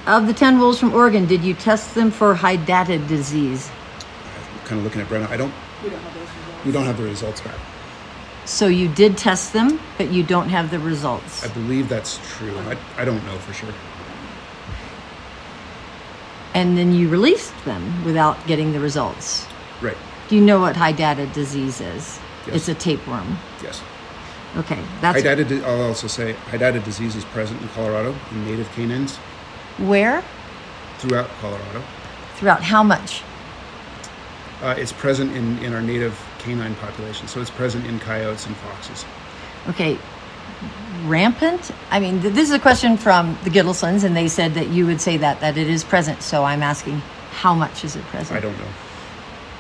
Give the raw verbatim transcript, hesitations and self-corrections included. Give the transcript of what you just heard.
Of the ten wolves from Oregon, did you test them for hydatid disease? I'm kind of looking at Brenna. I don't. We don't have those results. We don't have the results back. So you did test them, but you don't have the results. I believe that's true. I, I don't know for sure. And then you released them without getting the results. Right. Do you know what hydatid disease is? Yes. It's a tapeworm. Yes. Okay, that's Hydatid, I'll also say hydatid disease is present in Colorado in native canines where? throughout Colorado. Throughout how much? Uh, it's present in, in our native canine population, so it's present in coyotes and foxes. Okay, rampant? I mean, th- this is a question from the Gittlesons, and they said that you would say that, that it is present. So I'm asking, how much is it present? I don't know.